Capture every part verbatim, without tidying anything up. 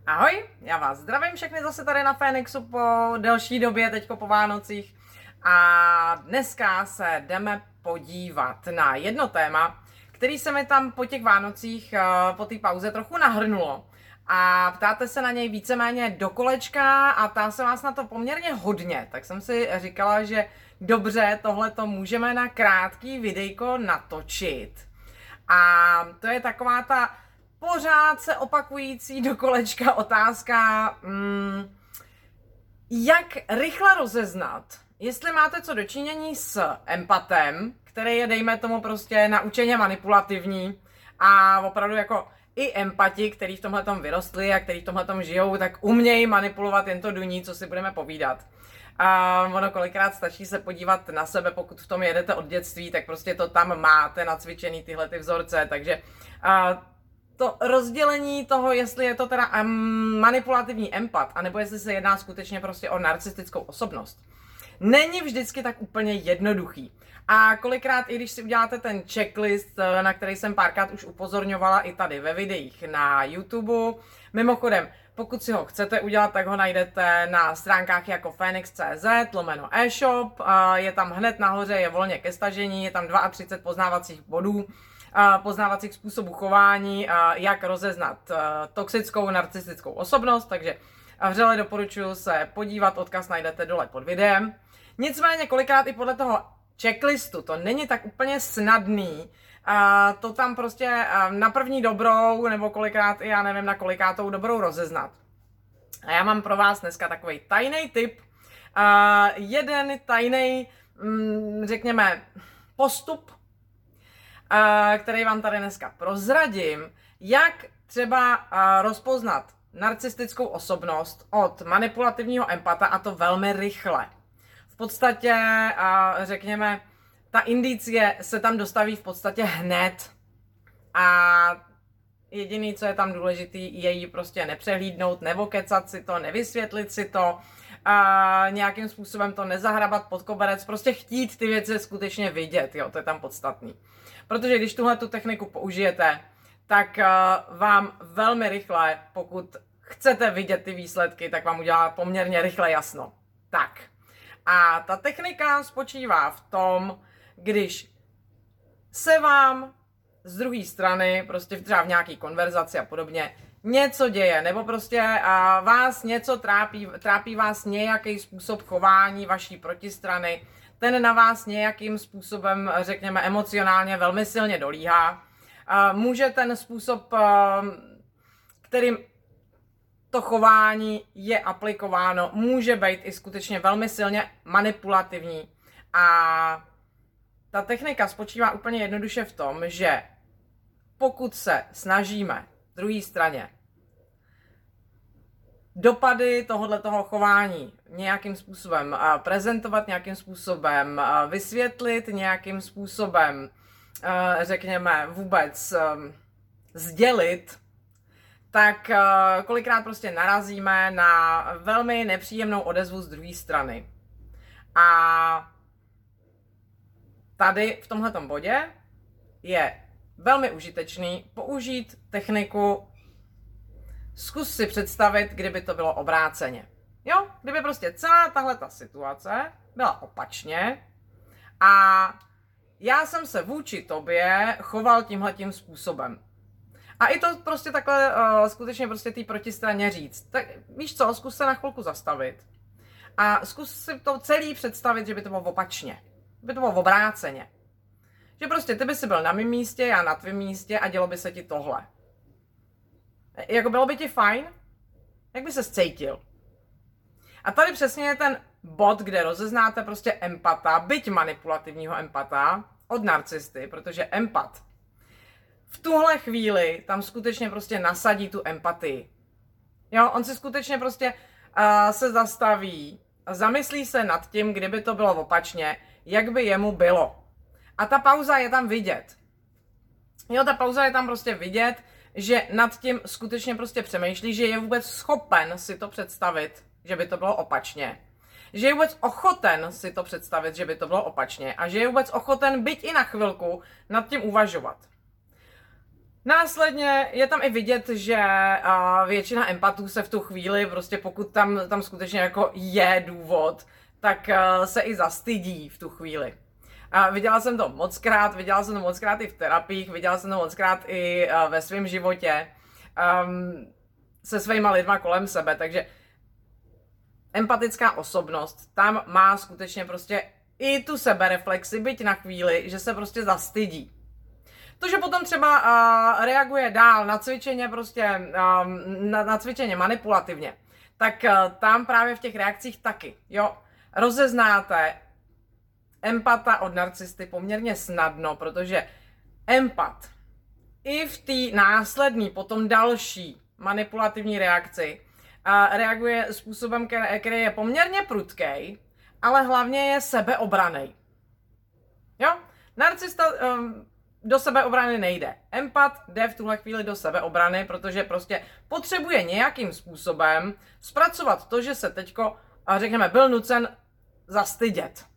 Ahoj, já vás zdravím všechny zase tady na Fénixu po delší době, teďko po Vánocích. A dneska se jdeme podívat na jedno téma, který se mi tam po těch Vánocích, po té pauze trochu nahrnulo. A ptáte se na něj víceméně do kolečka a ptá se vás na to poměrně hodně. Tak jsem si říkala, že dobře, tohle to můžeme na krátký videjko natočit. A to je taková ta pořád se opakující do kolečka otázka, hmm, jak rychle rozeznat, jestli máte co dočinění s empatem, který je, dejme tomu, prostě naučeně manipulativní a opravdu jako i empati, který v tomhletom vyrostli a který v tomhletom žijou, tak umějí manipulovat, jen to duní, co si budeme povídat. A ono kolikrát stačí se podívat na sebe, pokud v tom jedete od dětství, tak prostě to tam máte nacvičený tyhle ty vzorce, takže a, to rozdělení toho, jestli je to teda um, manipulativní empat, anebo jestli se jedná skutečně prostě o narcistickou osobnost, není vždycky tak úplně jednoduchý. A kolikrát, i když si uděláte ten checklist, na který jsem párkrát už upozorňovala i tady ve videích na YouTube, mimochodem, pokud si ho chcete udělat, tak ho najdete na stránkách jako fenix tečka cé zet lomeno e-shop, je tam hned nahoře, je volně ke stažení, je tam třicet dva poznávacích bodů, poznávacích způsobů chování, jak rozeznat toxickou narcistickou osobnost, takže vřele doporučuji se podívat, odkaz najdete dole pod videem. Nicméně kolikrát i podle toho checklistu to není tak úplně snadný, to tam prostě na první dobrou, nebo kolikrát, já nevím, na kolikátou dobrou rozeznat. A já mám pro vás dneska takový tajný tip, jeden tajný, řekněme, postup, který vám tady dneska prozradím, jak třeba rozpoznat narcistickou osobnost od manipulativního empata, a to velmi rychle. V podstatě, řekněme, ta indicie se tam dostaví v podstatě hned a jediný, co je tam důležitý, je jí prostě nepřehlídnout, nevokecat si to, nevysvětlit si to, a nějakým způsobem to nezahrabat pod koberec, prostě chtít ty věci skutečně vidět, jo, to je tam podstatný. Protože když tuhle tu techniku použijete, tak uh, vám velmi rychle, pokud chcete vidět ty výsledky, tak vám udělá poměrně rychle jasno. Tak. A ta technika spočívá v tom, když se vám z druhé strany, prostě třeba v nějaký konverzaci a podobně, něco děje, nebo prostě a vás něco trápí, trápí vás nějaký způsob chování vaší protistrany, ten na vás nějakým způsobem, řekněme, emocionálně velmi silně dolíhá. A může ten způsob, kterým to chování je aplikováno, může být i skutečně velmi silně manipulativní. A ta technika spočívá úplně jednoduše v tom, že pokud se snažíme druhé straně dopady tohoto chování nějakým způsobem prezentovat, nějakým způsobem vysvětlit, nějakým způsobem, řekněme, vůbec sdělit, tak kolikrát prostě narazíme na velmi nepříjemnou odezvu z druhé strany. A tady v tomhletom bodě je velmi užitečný použít techniku zkus si představit, kdyby to bylo obráceně. Jo, kdyby prostě celá tahle ta situace byla opačně a já jsem se vůči tobě choval tímhletím způsobem. A i to prostě takhle uh, skutečně prostě té protistraně říct. Tak víš co, zkus se na chvilku zastavit a zkus si to celý představit, že by to bylo opačně. Že by to bylo obráceně. Že prostě ty by si byl na mém místě, já na tvém místě a dělo by se ti tohle. Jako bylo by ti fajn? Jak by se cítil? A tady přesně je ten bod, kde rozeznáte prostě empata, byť manipulativního empata, od narcisty, protože empat v tuhle chvíli tam skutečně prostě nasadí tu empatii. Jo, on si skutečně prostě uh, se zastaví, zamyslí se nad tím, kdyby to bylo opačně, jak by jemu bylo. A ta pauza je tam vidět. Jo, ta pauza je tam prostě vidět, že nad tím skutečně prostě přemýšlí, že je vůbec schopen si to představit, že by to bylo opačně. Že je vůbec ochoten si to představit, že by to bylo opačně. A že je vůbec ochoten byť i na chvilku nad tím uvažovat. Následně je tam i vidět, že uh, většina empatů se v tu chvíli, prostě pokud tam, tam skutečně jako je důvod, tak uh, se i zastydí v tu chvíli. Uh, viděla jsem to mockrát, viděla jsem to mockrát i v terapiích, viděla jsem to mockrát i uh, ve svém životě um, se svýma lidma kolem sebe, takže empatická osobnost tam má skutečně prostě i tu sebereflexi, byť na chvíli, že se prostě zastydí. To, že potom třeba uh, reaguje dál na cvičeně prostě, um, na, na cvičeně manipulativně, tak uh, tam právě v těch reakcích taky, jo, rozeznáte empata od narcisty poměrně snadno, protože empat i v té následné, potom další manipulativní reakci uh, reaguje způsobem, který, který je poměrně prudkej, ale hlavně je sebeobranej. Jo, narcista um, do sebeobrany nejde. Empat jde v tuhle chvíli do sebeobrany, protože prostě potřebuje nějakým způsobem zpracovat to, že se teďko, řekněme, byl nucen zastydět.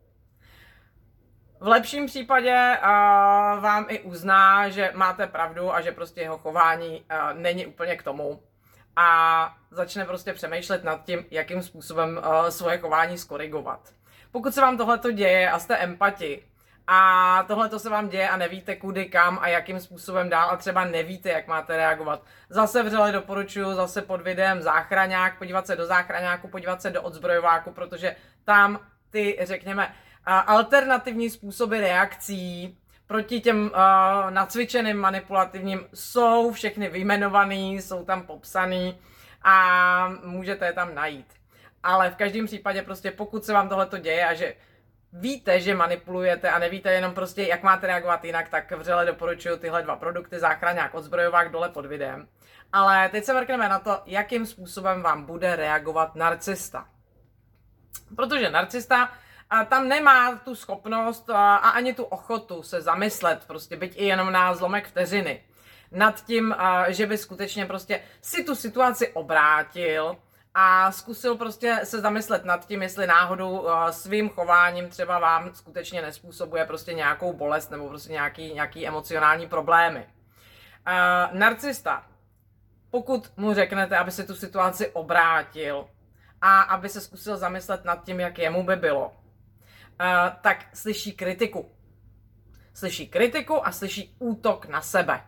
V lepším případě uh, vám i uzná, že máte pravdu a že prostě jeho chování uh, není úplně k tomu. A začne prostě přemýšlet nad tím, jakým způsobem uh, svoje chování skorigovat. Pokud se vám tohleto děje a jste empati, a tohle to se vám děje a nevíte kudy, kam a jakým způsobem dál a třeba nevíte, jak máte reagovat. Zase vřele doporučuji zase pod videem záchraňák, podívat se do záchraňáku, podívat se do odzbrojováku, protože tam ty, řekněme, alternativní způsoby reakcí proti těm uh, nacvičeným manipulativním jsou všechny vyjmenovaný, jsou tam popsaný a můžete je tam najít. Ale v každém případě prostě pokud se vám tohleto děje a že víte, že manipulujete a nevíte jenom prostě, jak máte reagovat jinak, tak vřele doporučuji tyhle dva produkty, záchraňák, odzbrojovák dole pod videem. Ale teď se mrkneme na to, jakým způsobem vám bude reagovat narcista. Protože narcista a tam nemá tu schopnost a ani tu ochotu se zamyslet, prostě byť i jenom na zlomek vteřiny, nad tím, že by skutečně prostě si tu situaci obrátil a zkusil prostě se zamyslet nad tím, jestli náhodou uh, svým chováním třeba vám skutečně nespůsobuje prostě nějakou bolest nebo prostě nějaký, nějaký emocionální problémy. Uh, narcista, pokud mu řeknete, aby se tu situaci obrátil a aby se zkusil zamyslet nad tím, jak jemu by bylo, uh, tak slyší kritiku. Slyší kritiku a slyší útok na sebe.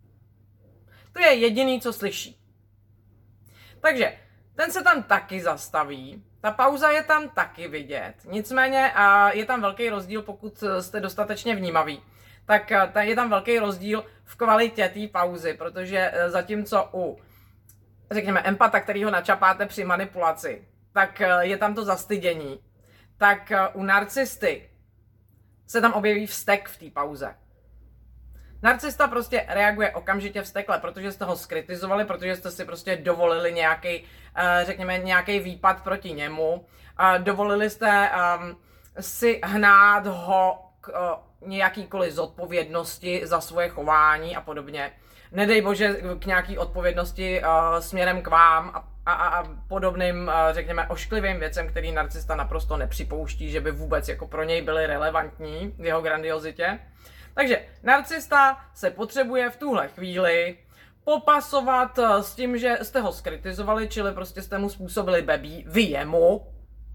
To je jediný, co slyší. Takže ten se tam taky zastaví, ta pauza je tam taky vidět, nicméně je tam velký rozdíl, pokud jste dostatečně vnímaví, tak je tam velký rozdíl v kvalitě té pauzy, protože zatímco u, řekněme, empata, který ho načapáte při manipulaci, tak je tam to zastydění, tak u narcisty se tam objeví vztek v té pauze. Narcista prostě reaguje okamžitě vztekle, protože jste ho skritizovali, protože jste si prostě dovolili nějaký, řekněme, nějaký výpad proti němu. Dovolili jste um, si hnát ho k uh, nějakýkoliv zodpovědnosti za svoje chování a podobně. Nedej bože k nějaký odpovědnosti uh, směrem k vám a, a, a podobným, uh, řekněme, ošklivým věcem, který narcista naprosto nepřipouští, že by vůbec jako pro něj byly relevantní v jeho grandiozitě. Takže narcista se potřebuje v tuhle chvíli popasovat s tím, že jste ho skritizovali, čili prostě jste mu způsobili bebí, vy jemu.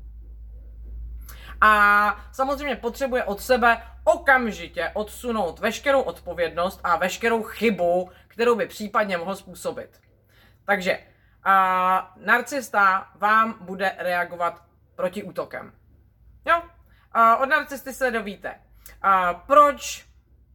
A samozřejmě potřebuje od sebe okamžitě odsunout veškerou odpovědnost a veškerou chybu, kterou by případně mohl způsobit. Takže a, narcista vám bude reagovat protiútokem. Jo? A, od narcisty se dovíte, a, proč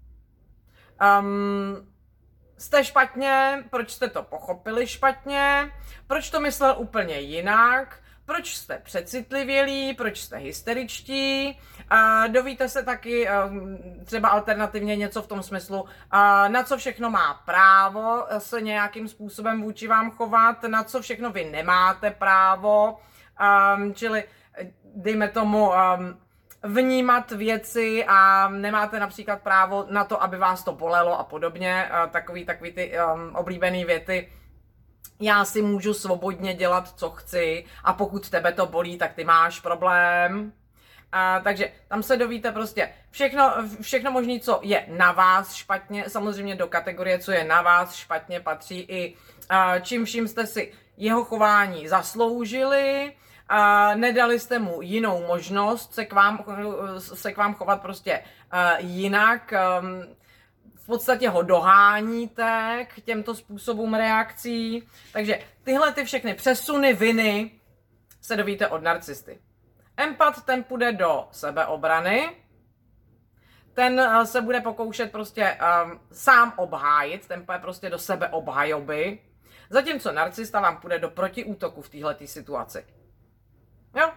Um, jste špatně, proč jste to pochopili špatně, proč to myslel úplně jinak, proč jste přecitlivělí, proč jste hysteričtí. Uh, dovíte se taky um, třeba alternativně něco v tom smyslu, uh, na co všechno má právo se nějakým způsobem vůči vám chovat, na co všechno vy nemáte právo, um, čili dejme tomu um, vnímat věci a nemáte například právo na to, aby vás to bolelo a podobně. Takový, takový ty um, oblíbený věty. Já si můžu svobodně dělat, co chci a pokud tebe to bolí, tak ty máš problém. A, takže tam se dovíte prostě všechno, všechno možné, co je na vás špatně. Samozřejmě do kategorie, co je na vás špatně, patří i a, čím vším jste si jeho chování zasloužili. A nedali jste mu jinou možnost se k vám, se k vám chovat prostě a, jinak. A, v podstatě ho doháníte k těmto způsobům reakcí. Takže tyhle ty všechny přesuny viny se dovíte od narcisty. Empat, ten půjde do sebeobrany, ten se bude pokoušet prostě um, sám obhájit, ten půjde prostě do sebeobhajoby, zatímco narcista vám půjde do protiútoku v této situaci. Jo?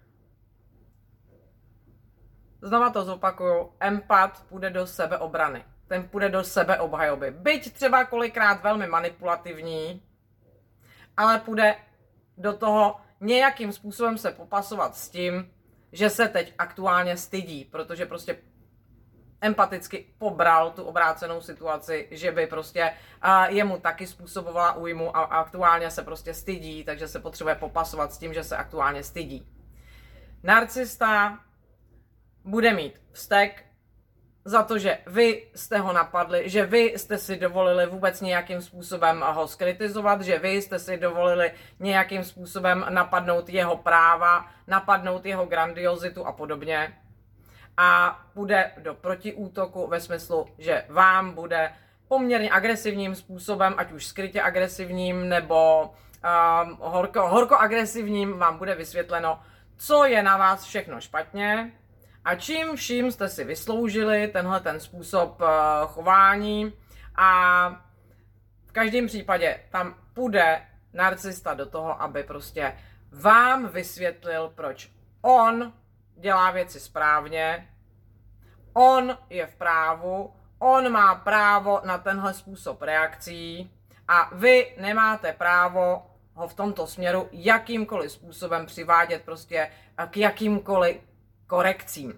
Znova to zopakuju, empat půjde do sebeobrany, ten půjde do sebeobhajoby. Byť třeba kolikrát velmi manipulativní, ale půjde do toho nějakým způsobem se popasovat s tím, že se teď aktuálně stydí, protože prostě empaticky pobral tu obrácenou situaci, že by prostě uh, jemu taky způsobovala újmu a aktuálně se prostě stydí, takže se potřebuje popasovat s tím, že se aktuálně stydí. Narcista bude mít vztek za to, že vy jste ho napadli, že vy jste si dovolili vůbec nějakým způsobem ho skritizovat, že vy jste si dovolili nějakým způsobem napadnout jeho práva, napadnout jeho grandiozitu a podobně. A půjde do protiútoku ve smyslu, že vám bude poměrně agresivním způsobem, ať už skrytě agresivním nebo um, horko, horko agresivním, vám bude vysvětleno, co je na vás všechno špatně, a čím vším jste si vysloužili tenhle ten způsob uh, chování. A v každém případě tam půjde narcista do toho, aby prostě vám vysvětlil, proč on dělá věci správně, on je v právu, on má právo na tenhle způsob reakcí a vy nemáte právo ho v tomto směru jakýmkoliv způsobem přivádět prostě k jakýmkoliv korekcím.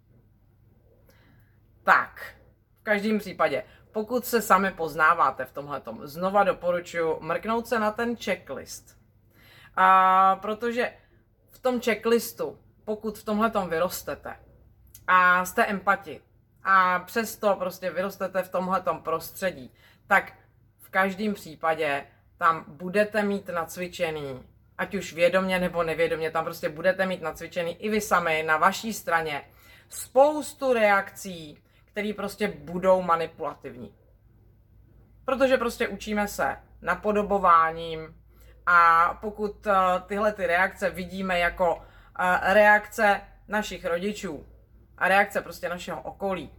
Tak, v každém případě, pokud se sami poznáváte v tomhletom, znova doporučuji mrknout se na ten checklist. A, protože v tom checklistu, pokud v tomhletom vyrostete a jste empati a přesto prostě vyrostete v tomhletom prostředí, tak v každém případě tam budete mít nacvičený, ať už vědomě nebo nevědomě, tam prostě budete mít nacvičený i vy sami na vaší straně spoustu reakcí, které prostě budou manipulativní. Protože prostě učíme se napodobováním a pokud uh, tyhle ty reakce vidíme jako uh, reakce našich rodičů a reakce prostě našeho okolí,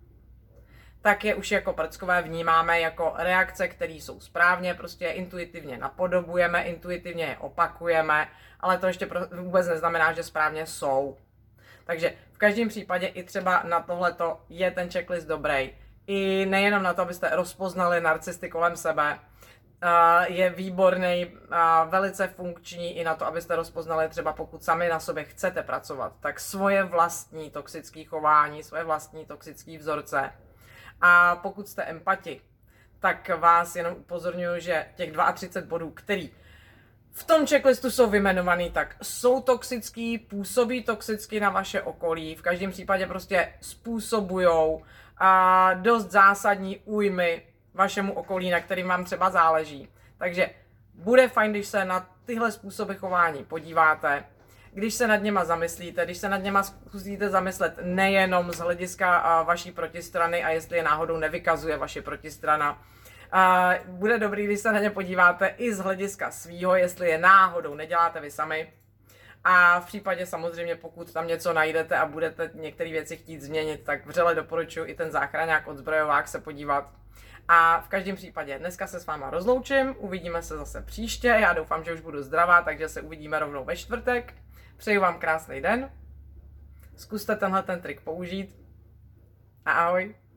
tak je už jako prckové vnímáme jako reakce, které jsou správně, prostě je intuitivně napodobujeme, intuitivně je opakujeme, ale to ještě vůbec neznamená, že správně jsou. Takže v každém případě i třeba na tohleto je ten checklist dobrý. I nejenom na to, abyste rozpoznali narcisty kolem sebe, je výborný, velice funkční i na to, abyste rozpoznali třeba pokud sami na sobě chcete pracovat, tak svoje vlastní toxické chování, svoje vlastní toxické vzorce. A pokud jste empati, tak vás jenom upozorňuji, že těch třicet dva bodů, který v tom checklistu jsou vyjmenovaný, tak jsou toxický, působí toxicky na vaše okolí, v každém případě prostě způsobujou a dost zásadní újmy vašemu okolí, na kterým vám třeba záleží. Takže bude fajn, když se na tyhle způsoby chování podíváte, když se nad něma zamyslíte, když se nad něma zkusíte zamyslet nejenom z hlediska vaší protistrany a jestli je náhodou nevykazuje vaše protistrana. Bude dobrý, když se na ně podíváte i z hlediska svýho, jestli je náhodou neděláte vy sami. A v případě samozřejmě, pokud tam něco najdete a budete některé věci chtít změnit, tak vřele doporučuji i ten záchraňák odzbrojovák se podívat. A v každém případě dneska se s váma rozloučím, uvidíme se zase příště, já doufám, že už budu zdravá, takže se uvidíme rovnou ve čtvrtek. Přeju vám krásný den, zkuste tenhle ten trik použít a ahoj.